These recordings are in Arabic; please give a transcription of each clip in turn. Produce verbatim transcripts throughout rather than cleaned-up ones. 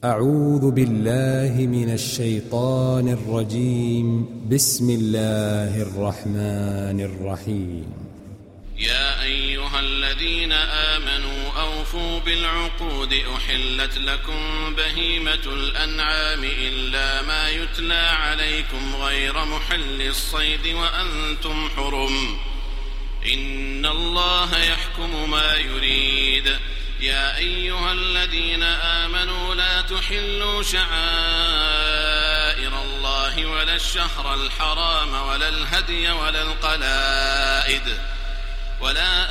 أعوذ بالله من الشيطان الرجيم. بسم الله الرحمن الرحيم. يا أيها الذين آمنوا أوفوا بالعقود أحلت لكم بهيمة الأنعام إلا ما يتلى عليكم غير محل الصيد وأنتم حرم إن الله يحكم ما يريد. يا أيها الذين آمنوا لا تحلوا شعائر الله ولا الشهر الحرام ولا الهدي ولا القلائد ولا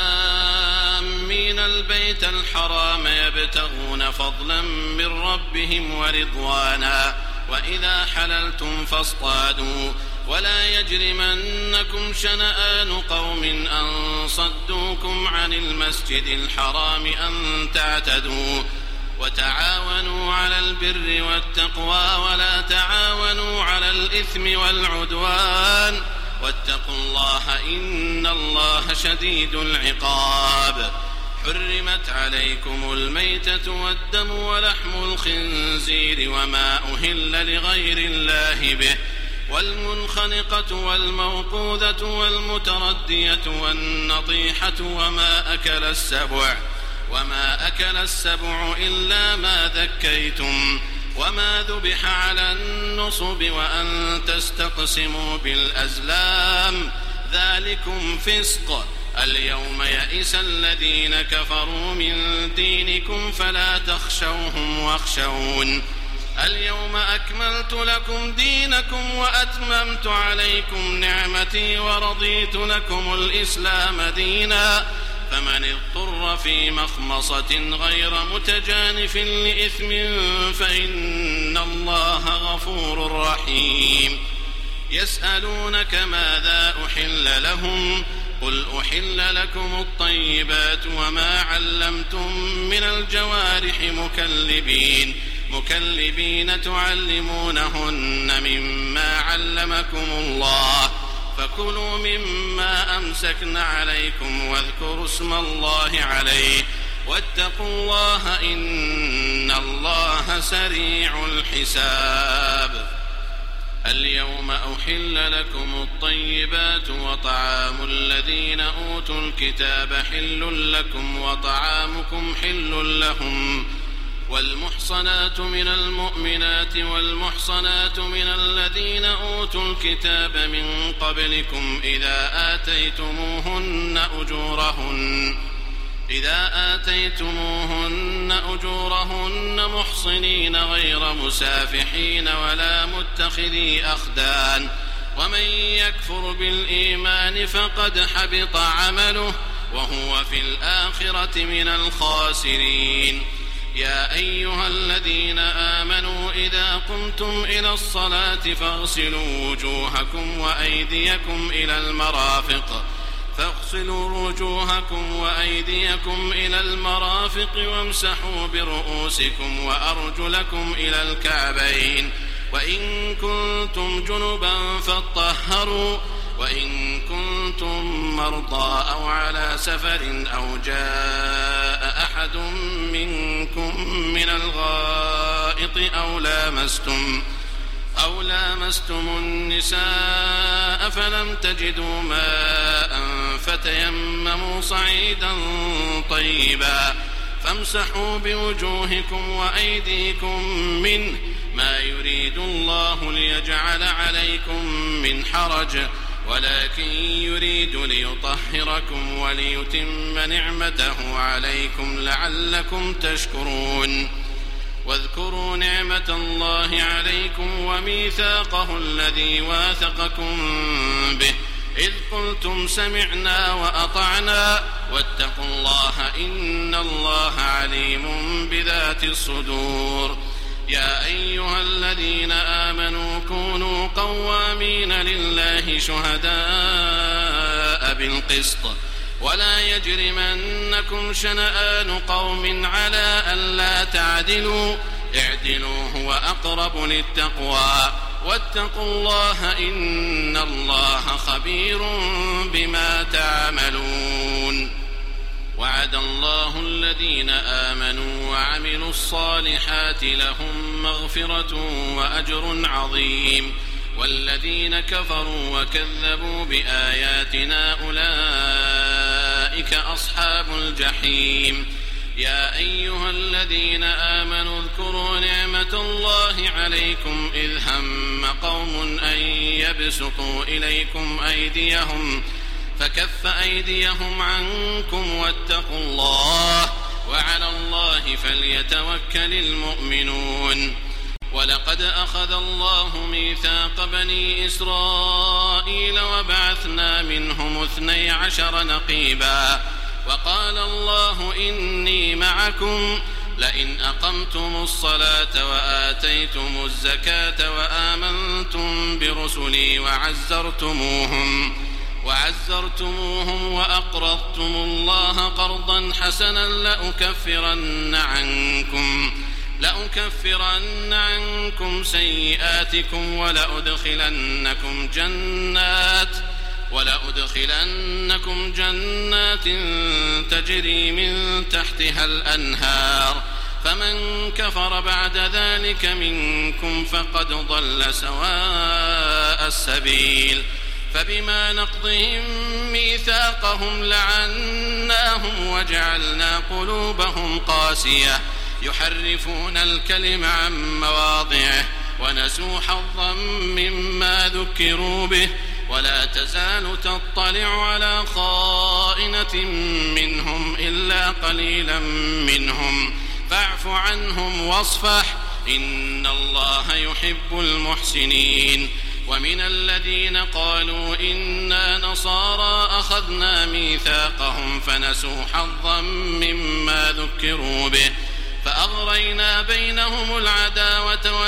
آمين البيت الحرام يبتغون فضلا من ربهم ورضوانا وإذا حللتم فاصطادوا ولا يجرمنكم شنآن قوم أن صدوكم عن المسجد الحرام أن تعتدوا وتعاونوا على البر والتقوى ولا تعاونوا على الإثم والعدوان واتقوا الله إن الله شديد العقاب. حرمت عليكم الميتة والدم ولحم الخنزير وما أهل لغير الله به والمنخنقة والموقوذة والمتردية والنطيحة وما أكل السبع وما أكل السبع إلا ما ذكيتم وما ذبح على النصب وأن تستقسموا بالأزلام ذلكم فسق. اليوم يئس الذين كفروا من دينكم فلا تخشوهم واخشون. اليوم أكملت لكم دينكم وأتممت عليكم نعمتي ورضيت لكم الإسلام دينا فمن اضطر في مخمصة غير متجانف لإثم فإن الله غفور رحيم. يسألونك ماذا أحل لهم قل أحل لكم الطيبات وما علمتم من الجوارح مكلبين مكلبين تعلمونهن مما علمكم الله فكلوا مما أمسكن عليكم واذكروا اسم الله عليه واتقوا الله إن الله سريع الحساب. اليوم أحل لكم الطيبات وطعام الذين أوتوا الكتاب حل لكم وطعامكم حل لهم والمحصنات من المؤمنات والمحصنات من الذين أوتوا الكتاب من قبلكم إذا آتيتموهن أجورهن إذا آتيتموهن أجورهن محصنين غير مسافحين ولا متخذي أخدان ومن يكفر بالإيمان فقد حبط عمله وهو في الآخرة من الخاسرين. يا أيها الذين آمنوا إذا قمتم إلى الصلاة فاغسلوا وجوهكم وأيديكم إلى المرافق فاغسلوا وجوهكم وأيديكم إلى المرافق وامسحوا برؤوسكم وأرجلكم إلى الكعبين وإن كنتم جنبا فاطهروا وإن كنتم مرضى أو على سفر أو جاء أحد منكم من الغائط أو لامستم أو لامستم النساء فلم تجدوا ماء فتيمموا صعيدا طيبا فامسحوا بوجوهكم وأيديكم منه ما يريد الله ليجعل عليكم من حرج ولكن يريد ليطهركم وليتم نعمته عليكم لعلكم تشكرون. واذكروا نعمة الله عليكم وميثاقه الذي واثقكم به إذ قلتم سمعنا وأطعنا واتقوا الله إن الله عليم بذات الصدور. يا أيها الذين آمنوا كونوا قوامين لله شهداء بالقسط ولا يجرمنكم شنآن قوم على ألا تعدلوا اعدلوا هو أقرب للتقوى واتقوا الله إن الله خبير بما تعملون. وعد الله الذين آمنوا وعملوا الصالحات لهم مغفرة وأجر عظيم والذين كفروا وكذبوا بآياتنا أولئك أصحاب الجحيم يا أيها الذين آمنوا اذكروا نعمة الله عليكم إذ هم قوم أن يبسطوا إليكم أيديهم فكف أيديهم عنكم واتقوا الله وعلى الله فليتوكل المؤمنون ولقد أخذ الله ميثاق بني إسرائيل وبعثنا منهم اثني عشر نقيبا وقال الله إني معكم لئن أقمتم الصلاة وآتيتم الزكاة وآمنتم برسلي وعزرتموهم وعزرتموهم وأقرضتم الله قرضا حسنا لأكفرن عنكم لأكفرن عنكم سيئاتكم ولأدخلنكم جنات ولأدخلنكم جنات تجري من تحتها الأنهار فمن كفر بعد ذلك منكم فقد ضل سواء السبيل فبما نقضهم ميثاقهم لعناهم وجعلنا قلوبهم قاسية يحرفون الكلم عن مواضعه ونسوا حظا مما ذكروا به ولا تزال تطلع على خائنة منهم إلا قليلا منهم فاعف عنهم واصفح إن الله يحب المحسنين ومن الذين قالوا إنا نصارى أخذنا ميثاقهم فنسوا حظا مما ذكروا به فأغرينا بينهم العداوة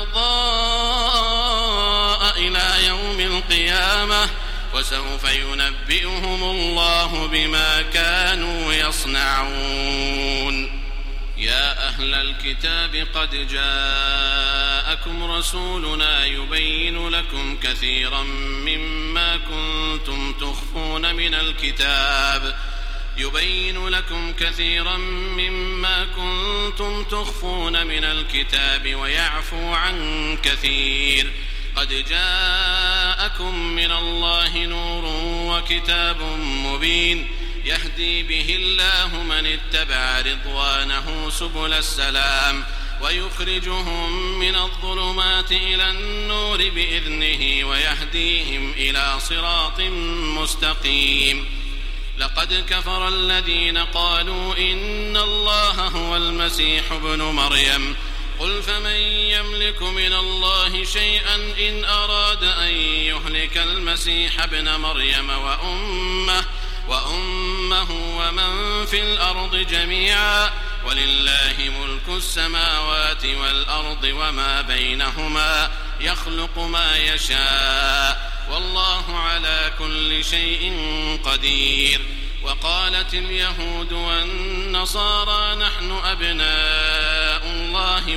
والبغضاء إلى يوم القيامة وسوف ينبئهم الله بما كانوا يصنعون يا أهل الكتاب قد جاءكم رسولنا يبين لكم كثيرا مما كنتم تخفون من الكتاب يبين لكم كثيرا مما كنتم تخفون من الكتاب ويعفو عن كثير قد جاءكم من الله نور وكتاب مبين يهدي به الله من اتبع رضوانه سبل السلام ويخرجهم من الظلمات إلى النور بإذنه ويهديهم إلى صراط مستقيم لقد كفر الذين قالوا إن الله هو المسيح ابن مريم قل فمن يملك من الله شيئا إن أراد أن يهلك المسيح ابن مريم وأمه وأمه ومن في الأرض جميعا ولله ملك السماوات والأرض وما بينهما يخلق ما يشاء والله على كل شيء قدير وقالت اليهود والنصارى نحن أبناء الله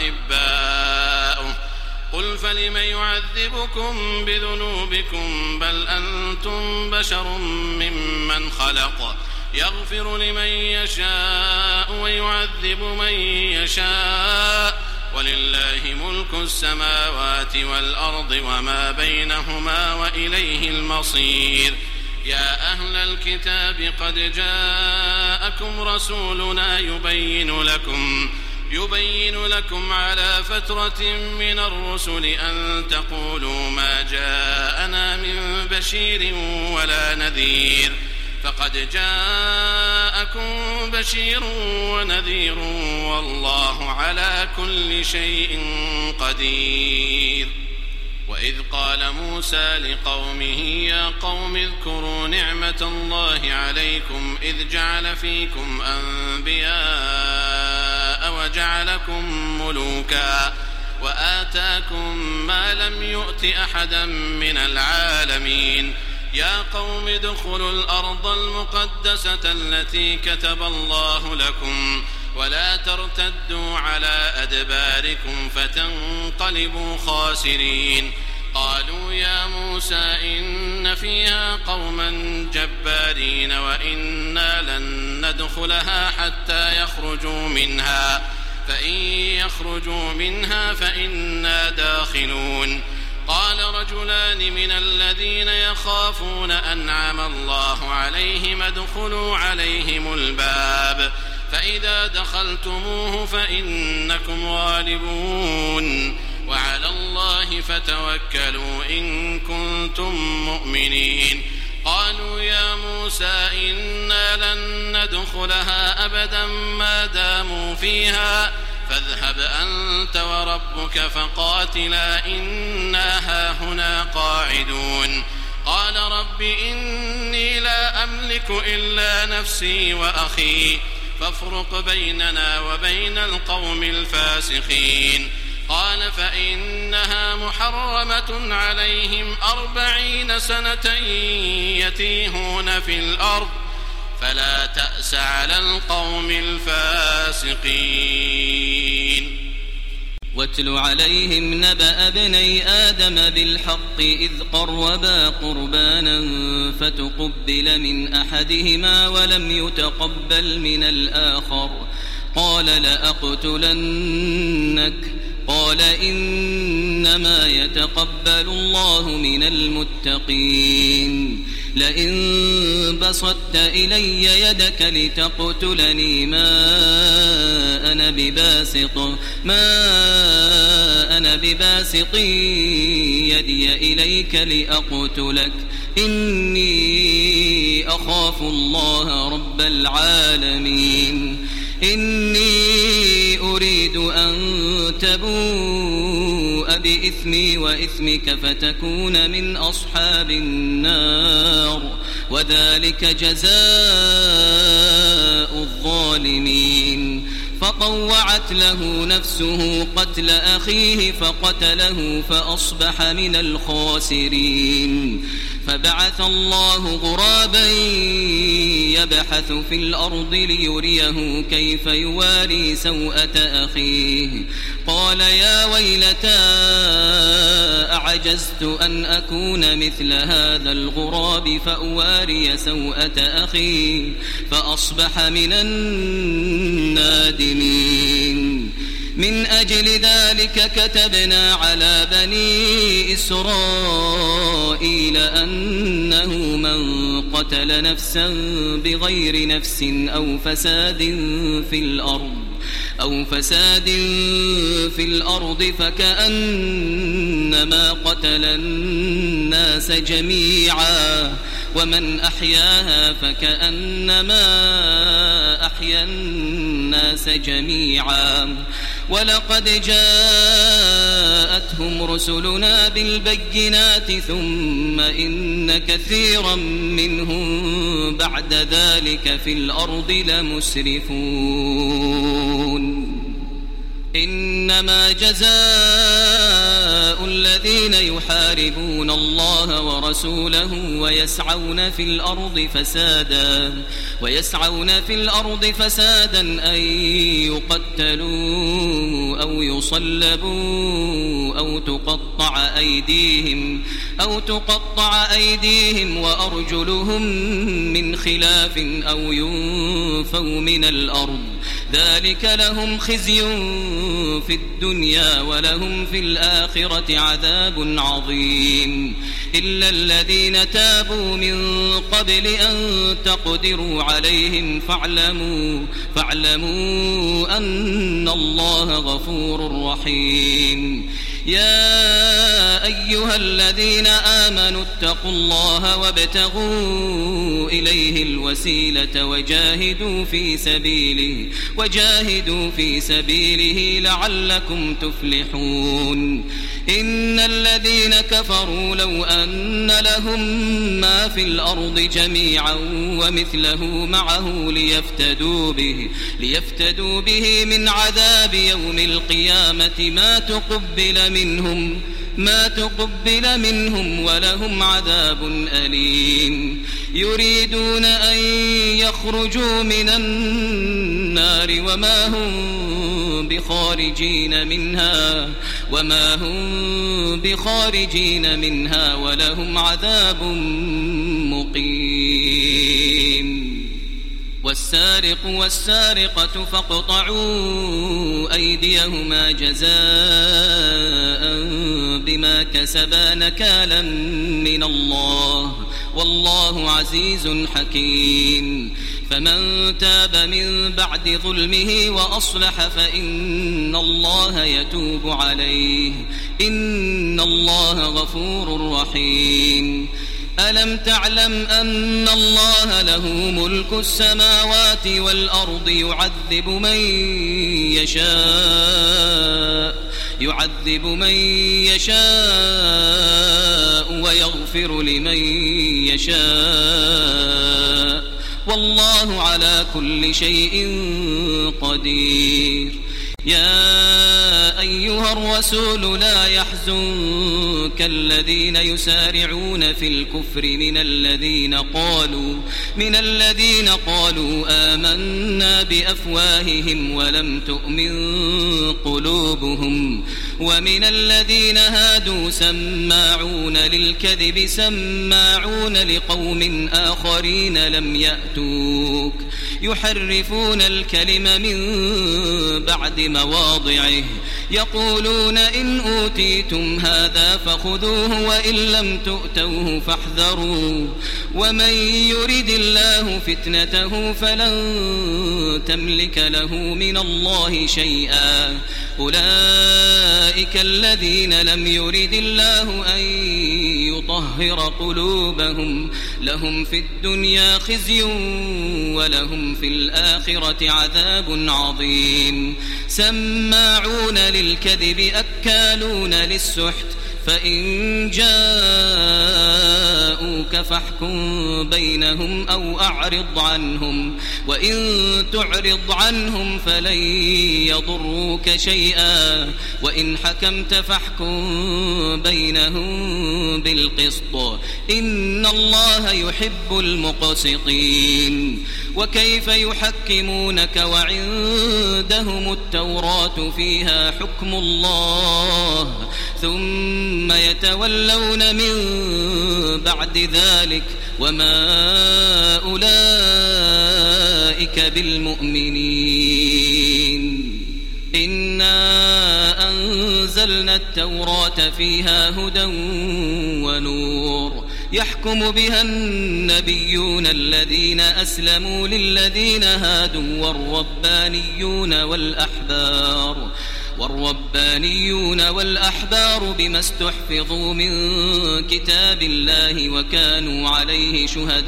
وأحباؤه قل فلم يعذبكم بذنوبكم بل أنتم بشر ممن خلق يغفر لمن يشاء ويعذب من يشاء ولله ملك السماوات والأرض وما بينهما وإليه المصير يا أهل الكتاب قد جاءكم رسولنا يبين لكم يبين لكم على فترة من الرسل أن تقولوا ما جاءنا من بشير ولا نذير فقد جاءكم بشير ونذير والله على كل شيء قدير وإذ قال موسى لقومه يا قوم اذكروا نعمة الله عليكم إذ جعل فيكم أنبياء وجعلكم ملوكا وآتاكم ما لم يؤت أحدا من العالمين يا قوم ادخلوا الأرض المقدسة التي كتب الله لكم ولا ترتدوا على أدباركم فتنقلبوا خاسرين قالوا يا موسى إن فيها قوما جبارين وإنا لن ندخلها حتى يخرجوا منها فإن يخرجوا منها فإنا داخلون قال رجلان من الذين يخافون أنعم الله عليهم ادخلوا عليهم الباب فإذا دخلتموه فإنكم غالبون وعلى الله فتوكلوا إن كنتم مؤمنين قالوا يا موسى إنا لن ندخلها أبدا ما داموا فيها فاذهب أنت وربك فقاتلا إنا هاهنا قاعدون قال رب إني لا أملك إلا نفسي وأخي فافرق بيننا وبين القوم الفاسقين قال فإنها محرمة عليهم أربعين سنة يتيهون في الأرض فلا تأس على القوم الفاسقين واتل عليهم نبأ ابني آدم بالحق إذ قربا قربانا فتقبل من أحدهما ولم يتقبل من الآخر قال لأقتلنك قال إنما يتقبل الله من المتقين لئن بسطت إلي يدك لتقتلني ما أنا بباسط ما أنا بباسط يدي إليك لأقتلك إني أخاف الله رب العالمين إني أريد أن تبوء بإثمي وإثمك فتكون من أصحاب النار وذلك جزاء الظالمين فطوعت له نفسه قتل أخيه فقتله فأصبح من الخاسرين فبعث الله غرابا يبحث في الأرض ليريه كيف يواري سوءة أخيه قال يا ويلتى أعجزت أن أكون مثل هذا الغراب فأواري سوءة أخي فأصبح من النادمين من أجل ذلك كتبنا على بني إسرائيل أنه من قتل نفسا بغير نفس أو فساد في الأرض أو فساد في الأرض فكأنما قتل الناس جميعا ومن أحياها فكأنما أحيا الناس جميعا ولقد جاءتهم رسلنا بالبينات ثم إن كثيرا منهم بعد ذلك في الأرض لمسرفون إنما جزاء الذين يحاربون الله ورسوله ويسعون في الأرض فسادا ويسعون في الأرض فسادا أن يقتلوا أو يصلبوا أو تقطع أيديهم أو تقطع أيديهم وأرجلهم من خلاف أو ينفوا من الأرض ذلك لهم خزي في الدنيا ولهم في الآخرة عذاب عظيم إلا الذين تابوا من قبل أن تقدروا عليهم فاعلموا, فاعلموا أن الله غفور رحيم يا أيها الذين آمنوا اتقوا الله وابتغوا إليه الوسيلة وجاهدوا في سبيله وجاهدوا في سبيله لعلكم تفلحون إن الذين كفروا لو أن لهم ما في الأرض جميعا ومثله معه ليفتدوا به ليفتدوا به من عذاب يوم القيامة ما تقبل منهم ما تقبل منهم ولهم عذاب أليم يريدون أن يخرجوا من النار وما هم بخارجين منها وما هم بخارجين منها ولهم عذاب مقيم والسارق والسارقة فاقطعوا أيديهما جزاء بما كسبا نكالا من الله والله عزيز حكيم فمن تاب من بعد ظلمه وأصلح فإن الله يتوب عليه إن الله غفور رحيم ألم تعلم أن الله له ملك السماوات والأرض يعذب من يشاء يعذب من يشاء ويغفر لمن يشاء والله على كل شيء قدير يا أيها الرسول لا يحزنك الذين يسارعون في الكفر من الذين قالوا من الذين قالوا آمنا بأفواههم ولم تؤمن قلوبهم ومن الذين هادوا سماعون للكذب سماعون لقوم آخرين لم يأتوك يحرفون الكلم من بعد مواضعه يقولون إن أوتيتم هذا فخذوه وإن لم تؤتوه فاحذروا ومن يرد الله فتنته فلن تملك له من الله شيئا أولئك الذين لم يرد الله أن يطهر قلوبهم لهم في الدنيا خزي ولهم في الآخرة عذاب عظيم سماعون للكذب أكالون للسحت فإن جاءوك فاحكم بينهم أو أعرض عنهم وإن تعرض عنهم فلن يضروك شيئا وإن حكمت فاحكم بينهم بالقسط إن الله يحب المقسطين وكيف يحكمونك وعندهم التوراة فيها حكم الله ثم يتولون من بعد ذلك وما أولئك بالمؤمنين إنا أنزلنا التوراة فيها هدى ونور يحكم بها النبيون الذين أسلموا للذين هادوا والربانيون والأحبار والربانيون والأحبار بما استحفظوا من كتاب الله وكانوا عليه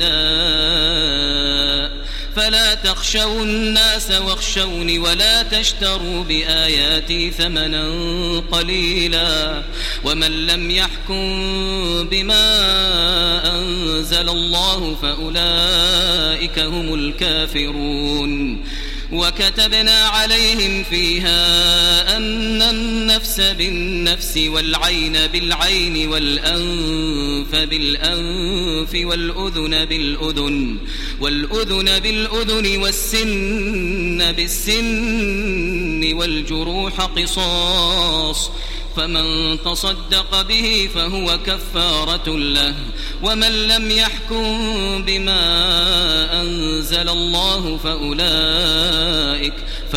شهداء فلا تخشوا الناس واخشوني ولا تشتروا بآياتي ثمنا قليلا ومن لم يحكم بما أنزل الله فأولئك هم الكافرون وكتبنا عليهم فيها أن النفس بالنفس والعين بالعين والأنف بالأنف والأذن بالأذن والأذن بالأذن والسن بالسن والجروح قصاص فمن تصدق به فهو كفارة له ومن لم يحكم بما أنزل الله فأولئك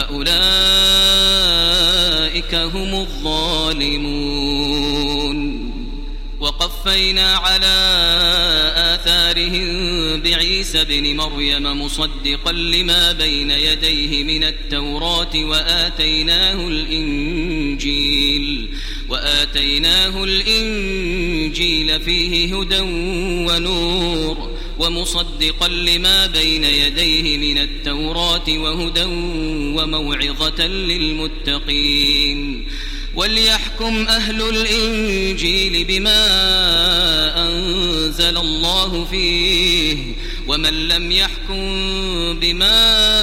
فأولئك هم الظالمون وقفينا على آثارهم بعيسى ابن مريم مصدقا لما بين يديه من التوراة وآتيناه الإنجيل وآتيناه الإنجيل فيه هدى ونور ومصدقا لما بين يديه من التوراة وهدى وموعظة للمتقين وليحكم أهل الإنجيل بما أنزل الله فيه ومن لم يحكم بما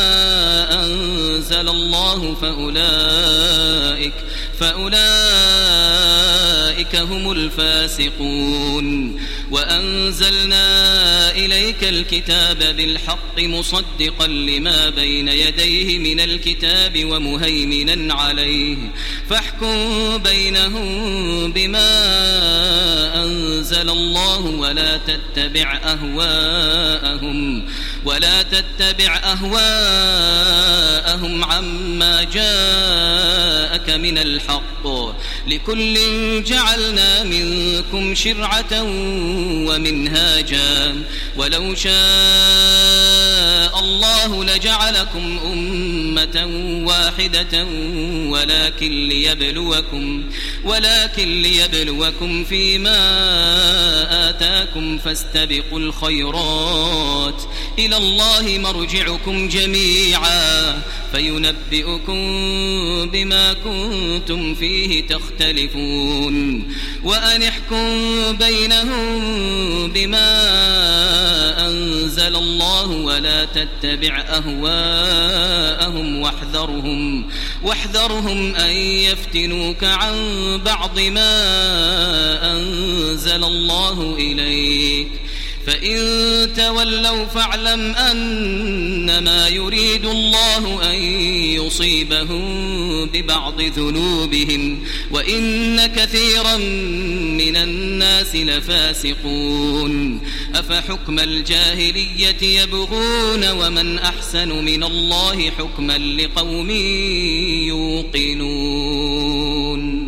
أنزل الله فأولئك فأولئك فأولئك هم الفاسقون. وأنزلنا إليك الكتاب بالحق مصدقا لما بين يديه من الكتاب ومهيمنا عليه فاحكم بينهم بما أنزل الله ولا تتبع أهواءهم ولا تتبع أهواءهم عما جاءك من الحق لكل جعلنا منكم شرعة ومنهاجا ولو شاء الله لجعلكم أمة واحدة ولكن ليبلوكم ولكن ليبلوكم فيما آتاكم فاستبقوا الخيرات إلى الله مرجعكم جميعا فينبئكم بما كنتم فيه تختلفون. وأن احكم بينهم بما أنزل الله ولا تتبع أهواءهم واحذرهم واحذرهم أن يفتنوك عن بعض ما أنزل الله إليك فإن تولوا فاعلم أنما يريد الله أن يصيبهم ببعض ذنوبهم وإن كثيرا من الناس لفاسقون. أفحكم الجاهلية يبغون ومن أحسن من الله حكما لقوم يوقنون.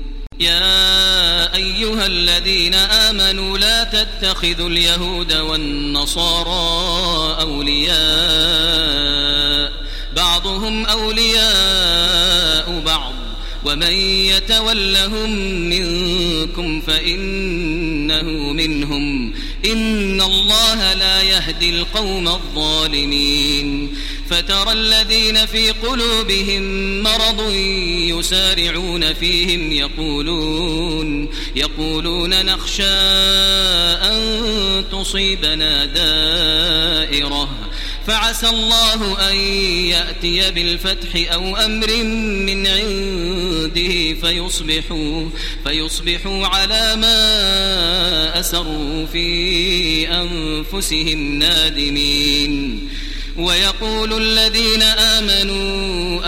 يا أيها الذين آمنوا لا تتخذوا اليهود والنصارى أولياء بعضهم أولياء بعض ومن يتولهم منكم فإنه منهم إن الله لا يهدي القوم الظالمين. فترى الذين في قلوبهم مرض يسارعون فيهم يقولون يقولون نخشى أن تصيبنا دائرة فعسى الله أن يأتي بالفتح أو أمر من عنده فيصبحوا, فيصبحوا على ما أسروا في أنفسهم نادمين. ويقول الذين آمنوا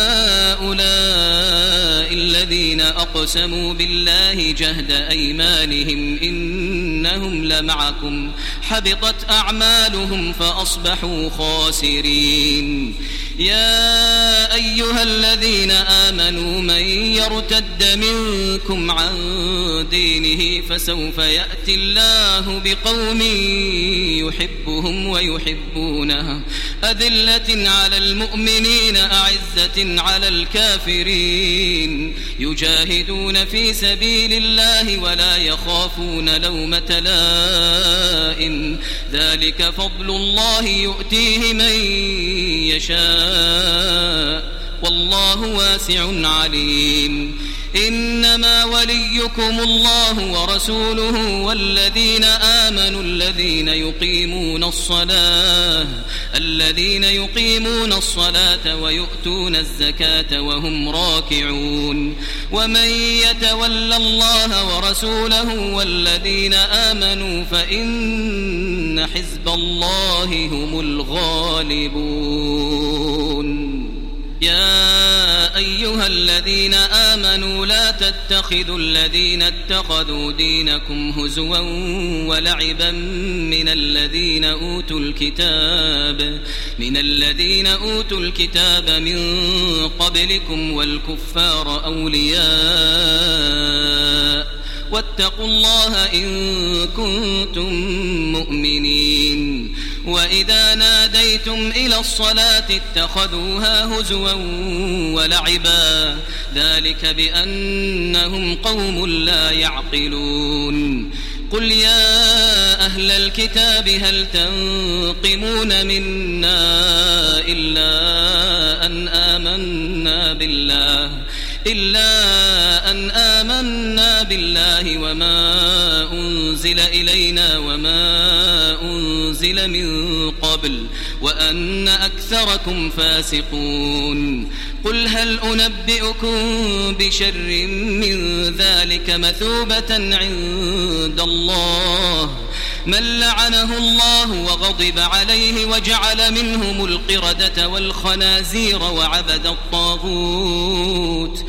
أهؤلاء الذين أقسموا بالله جهد أيمانهم إنهم لمعكم حبطت أعمالهم فأصبحوا خاسرين. يا أيها الذين آمنوا من يرتد منكم عن دينه فسوف يأتي الله بقوم يحبهم ويحبونه أذلة على المؤمنين أعزة على الكافرين يجاهدون في سبيل الله ولا يخافون لومة لائم ذلك فضل الله يؤتيه من يشاء والله واسع عليم. إنما وليكم الله ورسوله والذين آمنوا الذين يقيمون الصلاة الذين يقيمون الصلاة ويؤتون الزكاة وهم راكعون. ومن يتول الله ورسوله والذين آمنوا فإن حزب الله هم الغالبون. يا أيها الذين آمنوا لا تتخذوا الذين اتخذوا دينكم هزوا ولعبا من الذين أوتوا الكتاب من الذين أوتوا الكتاب من قبلكم والكفار أولياء واتقوا الله إن كنتم مؤمنين. وإذا ناديتم إلى الصلاة اتخذوها هزوا ولعبا ذلك بأنهم قوم لا يعقلون. قل يا أهل الكتاب هل تنقمون منا إلا أن آمنا بالله إلا أن آمنا بالله وما أنزل إلينا وما أنزل من قبل وأن أكثركم فاسقون. قل هل أنبئكم بشر من ذلك مثوبة عند الله من لعنه الله وغضب عليه وجعل منهم القردة والخنازير وعبد الطاغوت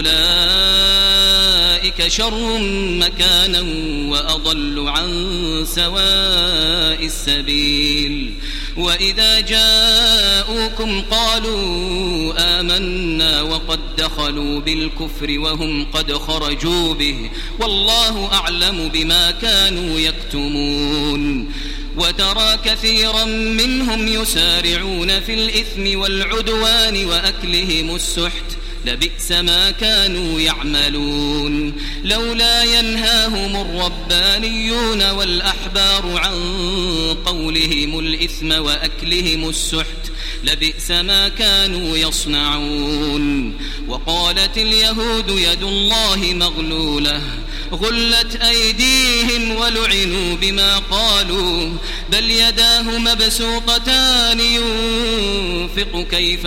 أولئك شر مكانا وأضل عن سواء السبيل وإذا جاءوكم قالوا آمنا وقد دخلوا بالكفر وهم قد خرجوا به والله أعلم بما كانوا يكتمون وترى كثيرا منهم يسارعون في الإثم والعدوان وأكلهم السحت لبئس ما كانوا يعملون لولا ينهاهم الربانيون والأحبار عن قولهم الإثم وأكلهم السحت لبئس ما كانوا يصنعون وقالت اليهود يد الله مغلولة غلت أيديهم ولعنوا بما قالوا بل يداه مبسوطتان ينفق كيف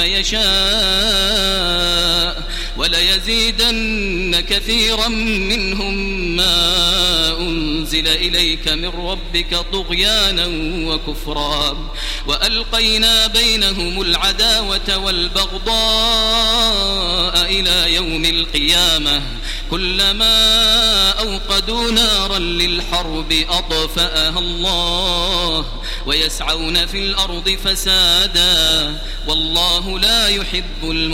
يشاء وليزيدن كثيرا منهم ما أنزل إليك من ربك طغيانا وكفرا وألقينا بينهم العداوة والبغضاء إلى يوم القيامة كلما أوقدوا نارا للحرب أطفأها الله ويسعون في الأرض فسادا والله لا يحب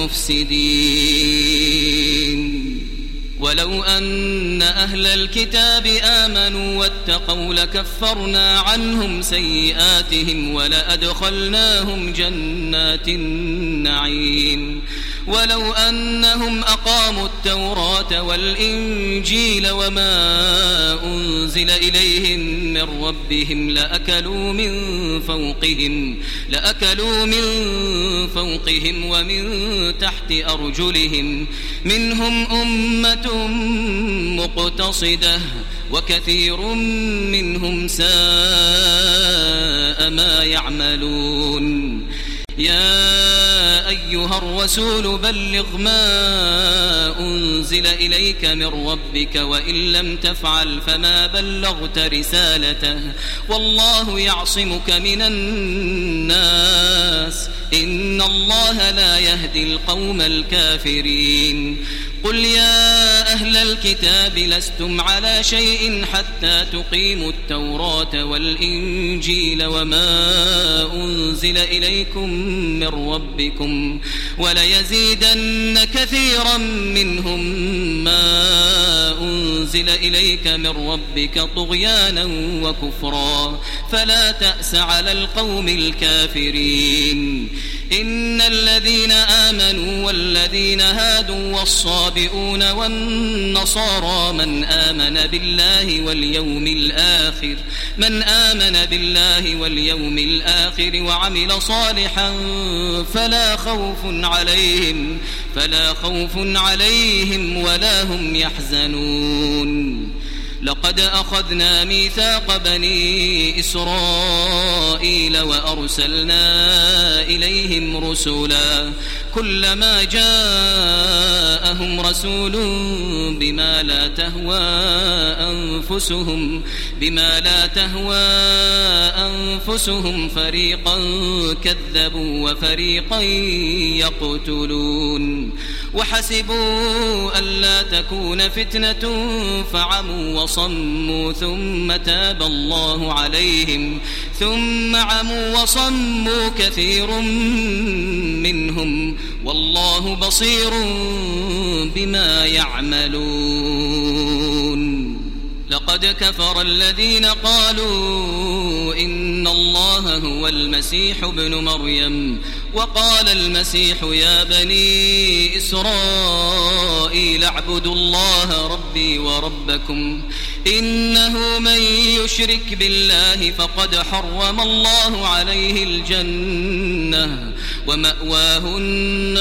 المفسدين ولو أن أهل الكتاب آمنوا واتقوا لكفرنا عنهم سيئاتهم ولأدخلناهم جنات النعيم ولو أنهم أقاموا التوراة والإنجيل وما أنزل إليهم من ربهم لأكلوا من فوقهم لأكلوا من فوقهم ومن تحت أرجلهم منهم أمة مقتصدة وكثير منهم ساء ما يعملون يا أيها الرسول بلغ ما أنزل إليك من ربك وإن لم تفعل فما بلغت رسالته والله يعصمك من الناس إن الله لا يهدي القوم الكافرين قل يا أهل الكتاب لستم على شيء حتى تقيموا التوراة والإنجيل وما أنزل إليكم من ربكم وليزيدن كثيرا منهم ما أنزل إليك من ربك طغيانا وكفرا فلا تأس على القوم الكافرين إن الذين آمنوا والذين هادوا والصابئون والنصارى من آمن بالله واليوم الآخر من آمن بالله واليوم الآخر وعمل صالحا فلا خوف عليهم فلا خوف عليهم ولا هم يحزنون لقد أخذنا ميثاق بني إسرائيل وأرسلنا إليهم رسولا كلما جاءهم رسول بما لا تهوى أنفسهم بما لا تهوى أنفسهم فريقا كذبوا وفريقا يقتلون وحسبوا ألا تكون فتنة فعموا وصموا ثم تاب الله عليهم ثم عموا وصموا كثير منهم والله بصير بما يعملون لقد كفر الذين قالوا إن الله هو المسيح ابن مريم وقال المسيح يا بني إسرائيل اعبدوا الله ربي وربكم إنه من يشرك بالله فقد حرم الله عليه الجنة ومأواه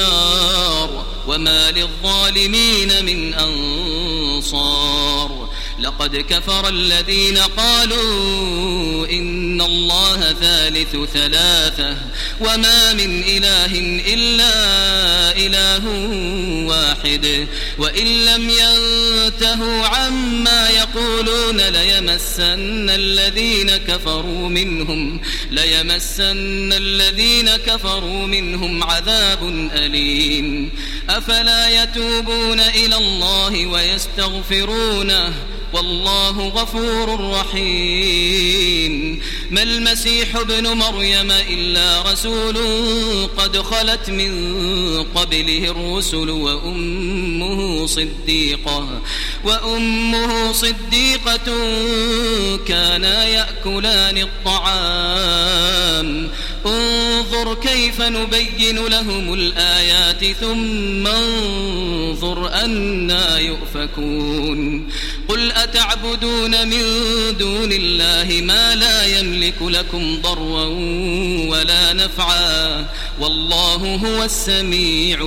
النار وما للظالمين من أنصار لقد كفر الذين قالوا إن الله ثالث ثلاثة وما من إله إلا إله واحد وإن لم ينتهوا عما يقولون ليمسن الذين كفروا منهم ليمسن الذين كفروا منهم عذاب أليم أفلا يتوبون إلى الله ويستغفرونه والله غفور رحيم ما المسيح ابن مريم إلا رسول قد خلت من قبله الرسل وأمه صديقة وأمه صديقة كانا يأكلان الطعام انظر كيف نبين لهم الآيات ثم انظر أنى يؤفكون قل أتعبدون من دون الله ما لا يملك لكم ضرا ولا نفعا والله هو السميع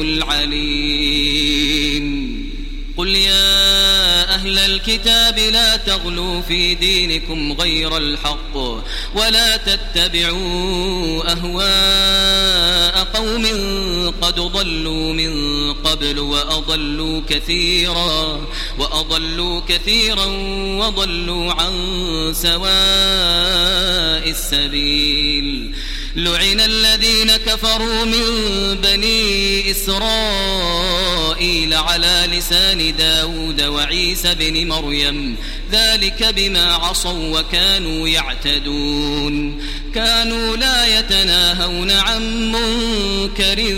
العليم قل يا أهل الكتاب لا تغلوا في دينكم غير الحق ولا تتبعوا أهواء قوم قد ضلوا من قبل وأضلوا كثيرا وأضلوا كثيرا وضلوا عن سواء السبيل لعن الذين كفروا من بني إسرائيل على لسان داود وعيسى بن مريم ذلك بما عصوا وكانوا يعتدون كانوا لا يتناهون عن منكر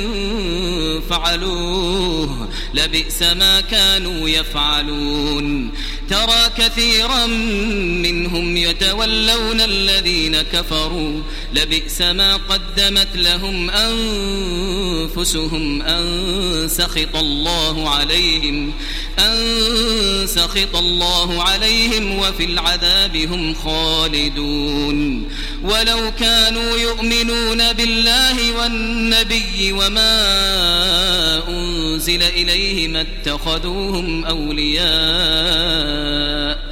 فعلوه لبئس ما كانوا يفعلون ترى كثيرا منهم يتولون الذين كفروا لبئس ما قدمت لهم أنفسهم أن سخط الله عليهم أن سخط الله عليهم وفي العذاب هم خالدون ولو كانوا يؤمنون بالله والنبي وما أنزل إليه ما اتخذوهم أولياء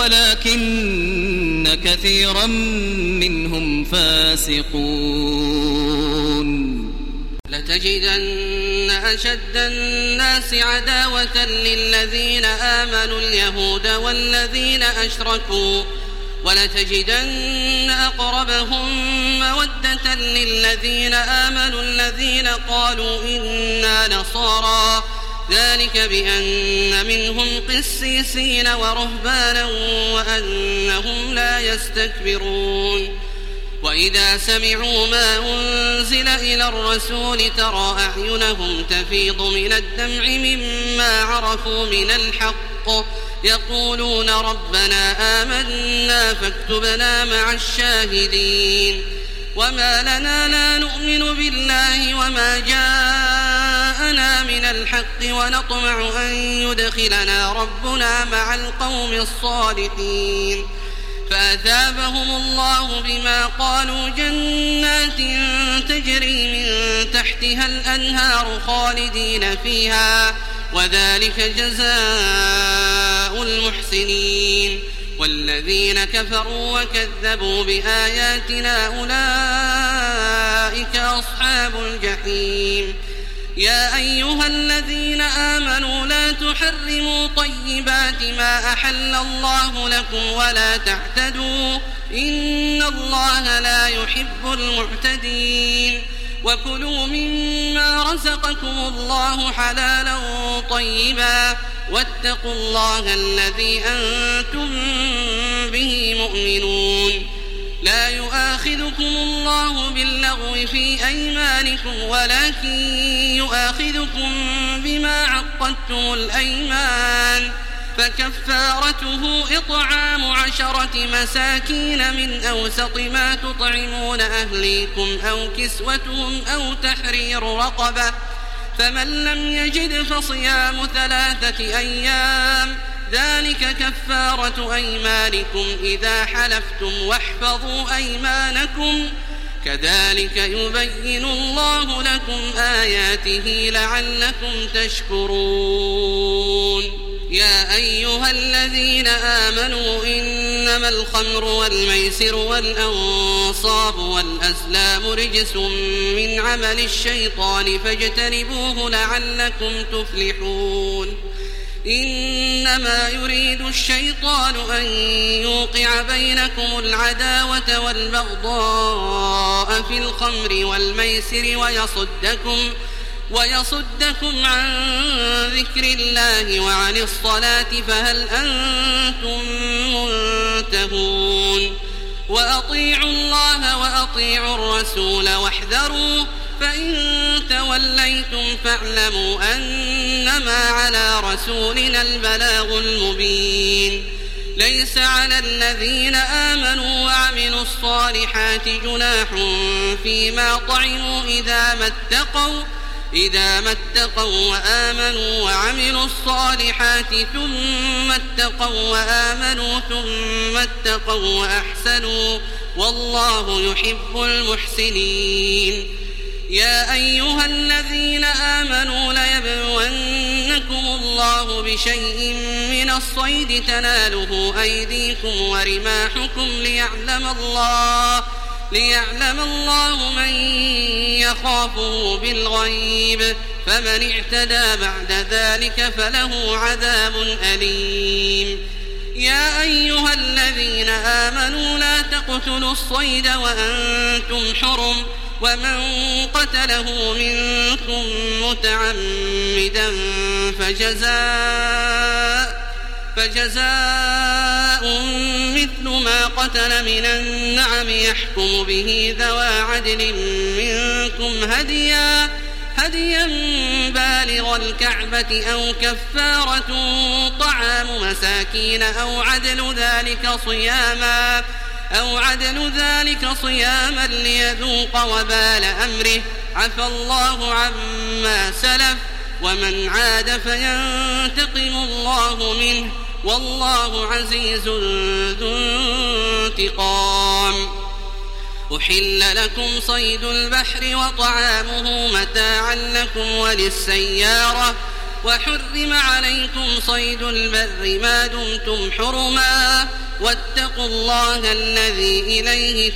ولكن كثيرا منهم فاسقون لتجدن أشد الناس عداوة للذين آمنوا اليهود والذين أشركوا ولتجدن أقربهم مودة للذين آمنوا الذين قالوا إنا نصارى ذلك بأن منهم قسيسين ورهبانا وأنهم لا يستكبرون وإذا سمعوا ما أنزل إلى الرسول ترى أعينهم تفيض من الدمع مما عرفوا من الحق يقولون ربنا آمنا فاكتبنا مع الشاهدين وما لنا لا نؤمن بالله وما جاءنا من الحق ونطمع أن يدخلنا ربنا مع القوم الصالحين فأثابهم الله بما قالوا جنات تجري من تحتها الأنهار خالدين فيها وذلك جزاء المحسنين والذين كفروا وكذبوا بآياتنا أولئك أصحاب الجحيم يا أيها الذين آمنوا لا تحرموا طيبات ما أحل الله لكم ولا تعتدوا إن الله لا يحب المعتدين وكلوا مما رزقكم الله حلالا طيبا واتقوا الله الذي أنتم به مؤمنون لا يؤاخذكم الله باللغو في أيمانكم ولكن يؤاخذكم بما عقدتم الأيمان فكفارته إطعام عشرة مساكين من أوسط ما تطعمون أهليكم أو كسوتهم أو تحرير رقبة فمن لم يجد فصيام ثلاثة أيام ذلك كفارة أيمانكم إذا حلفتم واحفظوا أيمانكم كذلك يبين الله لكم آياته لعلكم تشكرون يا يا أيها الذين آمنوا إنما الخمر والميسر والأنصاب والأزلام رجس من عمل الشيطان فاجتنبوه لعلكم تفلحون إنما يريد الشيطان أن يوقع بينكم العداوة والبغضاء في الخمر والميسر ويصدكم ويصدكم عن ذكر الله وعن الصلاة فهل أنتم منتهون وأطيعوا الله وأطيعوا الرسول واحذروا فإن توليتم فاعلموا أنما على رسولنا البلاغ المبين ليس على الذين آمنوا وعملوا الصالحات جناح فيما طعموا إذا ما اتقوا إذا ما اتقوا وآمنوا وعملوا الصالحات ثم اتقوا وآمنوا ثم اتقوا وأحسنوا والله يحب المحسنين يا أيها الذين آمنوا ليبلونكم الله بشيء من الصيد تناله أيديكم ورماحكم ليعلم الله ليعلم الله من يخافه بالغيب فمن اعتدى بعد ذلك فله عذاب أليم يا أيها الذين آمنوا لا تقتلوا الصيد وأنتم حرم ومن قتله منكم متعمدا فجزاء فجزاء مثل ما قتل من النعم يحكم به ذوى عدل منكم هديا هديا بالغ الكعبة أو كفارة طعام مساكين أو عدل ذلك صياما أو عدل ذلك صياما ليذوق وبال أمره عفى الله عما سلف ومن عاد فينتقم الله منه والله عزيز ذو انتقام أحل لكم صيد البحر وطعامه متاعا لكم وللسيارة وحرم عليكم صيد البر ما دمتم حرما واتقوا الله الذي إليه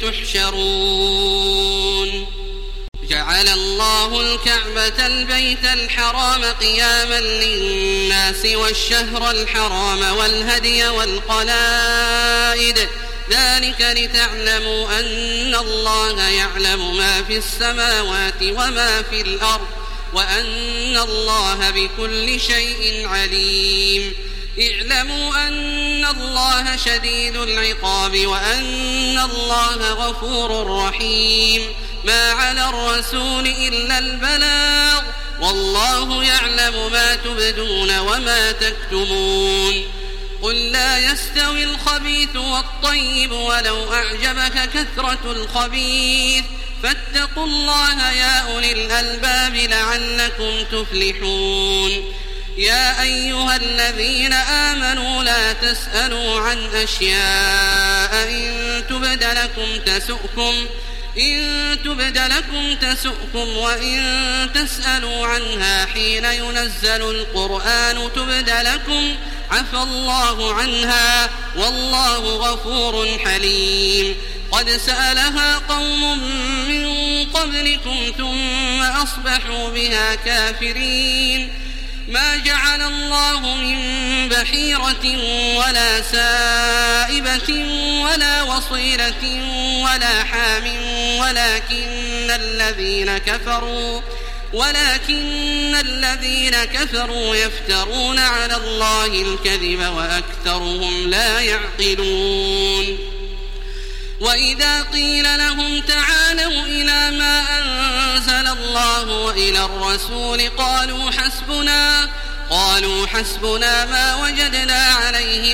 تحشرون جعل الله الكعبة البيت الحرام قياما للناس والشهر الحرام والهدي والقلائد ذلك لتعلموا أن الله يعلم ما في السماوات وما في الأرض وأن الله بكل شيء عليم اعلموا أن الله شديد العقاب وأن الله غفور رحيم ما على الرسول إلا البلاغ والله يعلم ما تبدون وما تكتمون قل لا يستوي الخبيث والطيب ولو أعجبك كثرة الخبيث فاتقوا الله يا أولي الألباب لعلكم تفلحون يا أيها الذين آمنوا لا تسألوا عن أشياء إن تبد لكم تسؤكم إن تبد لكم تسؤكم وإن تسألوا عنها حين ينزل القرآن تبد لكم عفى الله عنها والله غفور حليم قد سألها قوم من قبلكم ثم أصبحوا بها كافرين ما جعل الله من بحيرة ولا سائبة ولا وصيلة ولا حام ولكن الذين كفروا ولكن الذين كفروا يفترون على الله الكذب وأكثرهم لا يعقلون وإذا قيل لهم تعالوا إلى ما أنزل الله وإلى الرسول قالوا حسبنا قالوا حسبنا ما وجدنا عليه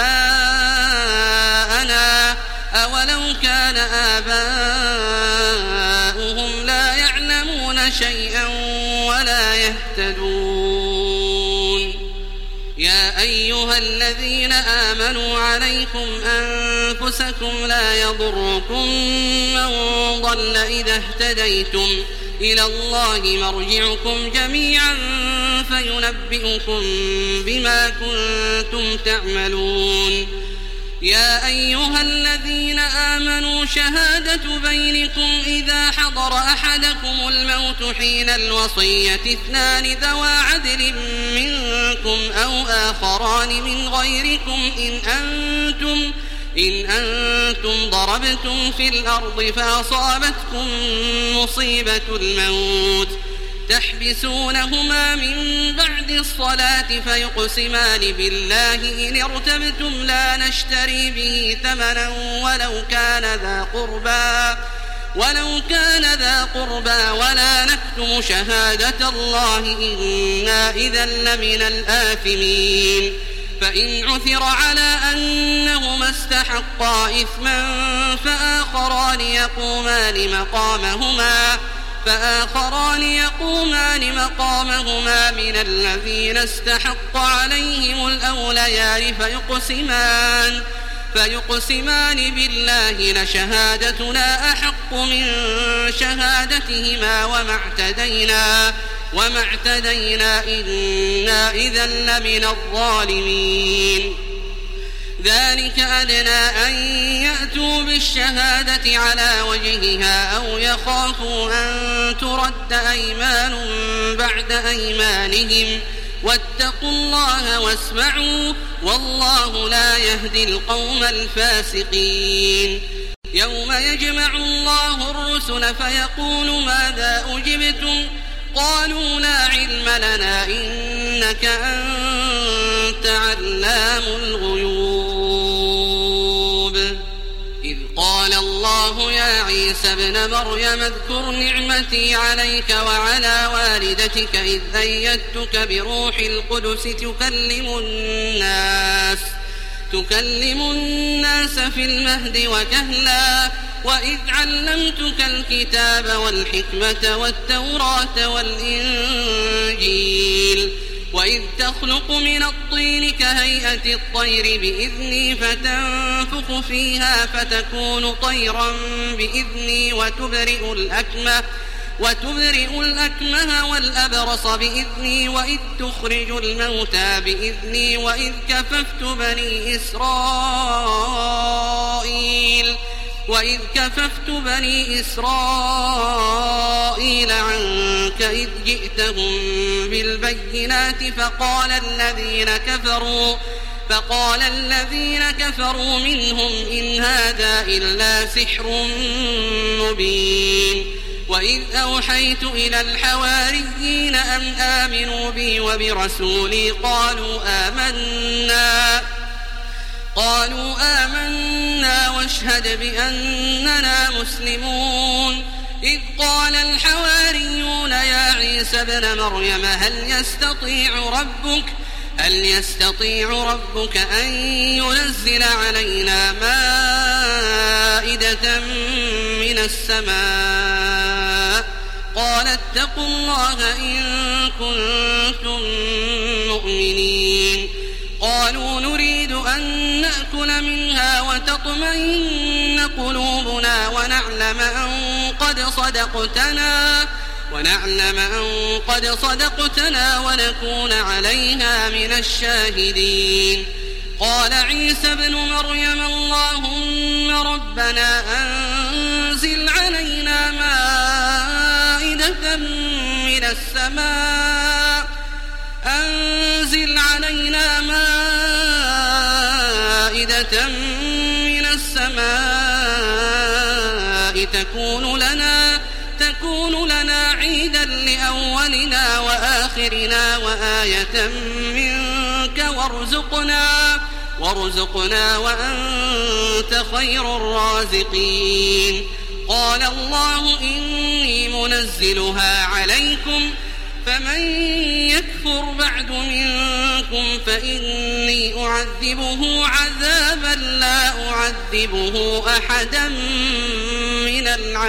آباءنا أولو كان آباؤهم لا يعلمون شيئا ولا يهتدون يا أيها الذين آمنوا عليكم أنفسكم لا يضركم من ضل إذا اهتديتم إلى الله مرجعكم جميعا فينبئكم بما كنتم تعملون. يا أيها الذين آمنوا شهادة بينكم إذا حضر أحدكم الموت حين الوصية اثنان ذوى عدل منكم أو آخران من غيركم إن أنتم إن أنتم ضربتم في الأرض فأصابتكم مصيبة الموت تحبسونهما من بعد الصلاة فيقسمان بالله إن ارتبتم لا نشتري به ثمنا ولو كان ذا قربى ولو كان ذا قربى ولا نكتم شهادة الله إنا إذا لمن الآثمين. فإن عثر على أنهما استحقا إثما فآخران يقومان مقامهما فآخران يقومان مقامهما من الذين استحق عليهم الأوليان فيقسمان فيقسمان بالله لشهادتنا أحق من شهادتهما وما اعتدينا وما اعتدينا إنا إذا لمن الظالمين. ذلك أدنى أن يأتوا بالشهادة على وجهها أو يخافوا أن ترد أيمان بعد أيمانهم واتقوا الله واسمعوا والله لا يهدي القوم الفاسقين. يوم يجمع الله الرسل فيقول ماذا أجبتم قالوا لا علم لنا إنك أنت علام الغيوب. إذ قال الله يا عيسى ابن مريم اذكر نعمتي عليك وعلى والدتك إذ أيدتك بروح القدس تكلم الناس تكلم الناس في المهد وكهلا وإذ علمتك الكتاب والحكمة والتوراة والإنجيل وإذ تخلق من الطين كهيئة الطير بإذني فتنفخ فيها فتكون طيرا بإذني وتبرئ الأكمه وتبرئ الأكمه والأبرص بإذني وإذ تخرج الموتى بإذني وإذ كففت بني إسرائيل وإذ كففت بني إسرائيل عنك إذ جئتهم بالبينات فقال الذين كفروا فقال الذين كفروا منهم إن هذا إلا سحر مبين. وإذ أوحيت إلى الحواريين أن آمنوا بي وبرسولي قالوا آمنا قالوا آمنا واشهد بأننا مسلمون. إذ قال الحواريون يا عيسى ابن مريم هل يستطيع ربك هل يستطيع ربك أن ينزل علينا مائدة من السماء قال اتقوا الله إن كنتم مؤمنين. قالوا نريد أن نأكل منها وتطمئن قلوبنا ونعلم أن قد صدقتنا ونعلم أن قد صدقتنا ونكون عليها من الشاهدين. قال عيسى ابن مريم اللهم ربنا أنزل علينا مائدة من السماء أنزل علينا مائدة من السماء تكون لنا تكون لنا عيدا لأولنا وآخرنا وآية منك وارزقنا وارزقنا وأنت خير الرازقين. قال الله إني منزلها عليكم فمن يكفر بعد منكم فإني أعذبه عذابا لا أعذبه أحدا من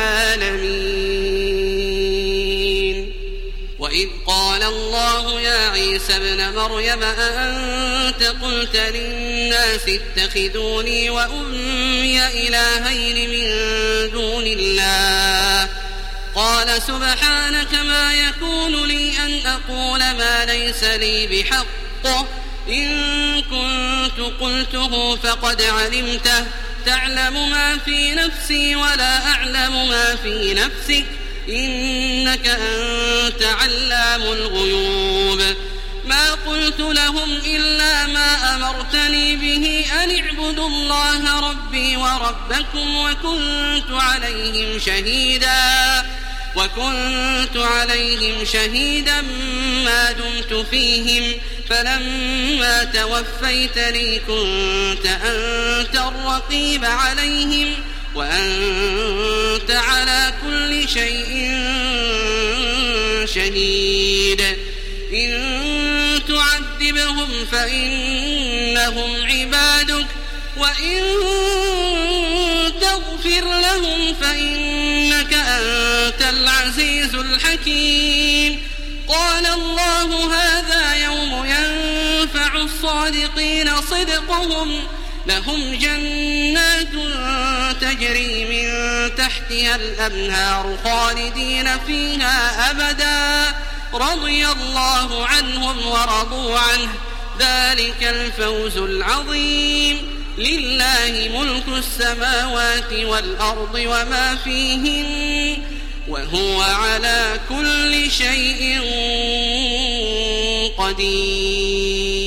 العالمين. وإذ قال الله يا عيسى ابن مريم أأنت قلت للناس اتخذوني وأمي إلهين من دون الله قال سبحانك ما يكون لي أن أقول ما ليس لي بحق إن كنت قلته فقد علمته تعلم ما في نفسي ولا أعلم ما في نفسك إنك أنت علام الغيوب ما قلت لهم إلا ما أمرتني به أن اعبدوا الله ربي وربكم وكنت عليهم شهيدا وكنت عليهم شهيدا ما دمت فيهم فلما توفيتني كنت أنت الرقيب عليهم وأنت على كل شيء شهيد إن تعذبهم فإنهم عبادك وإن تغفر لهم فإنك أنت العزيز الحكيم قال الله هذا يوم ينفع الصادقين صدقهم لهم جنات تجري من تحتها الأنهار خالدين فيها أبدا رضي الله عنهم ورضوا عنه ذلك الفوز العظيم لله ملك السماوات والأرض وما فيهن وهو على كل شيء قدير.